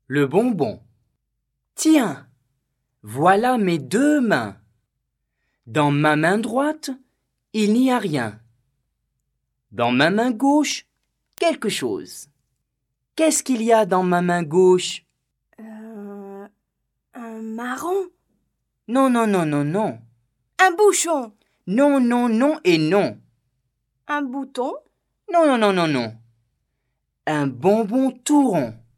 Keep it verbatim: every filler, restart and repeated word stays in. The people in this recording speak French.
Le bonbon. Tiens, voilà mes deux mains. Dans ma main droite, il n'y a rien. Dans ma main gauche, quelque chose. Qu'est-ce qu'il y a dans ma main gauche? Euh, un marron? Non, non, non, non, non. Un bouchon? Non, non, non et non. Un bouton? Non, non, non, non, non. Un bonbon tout rond.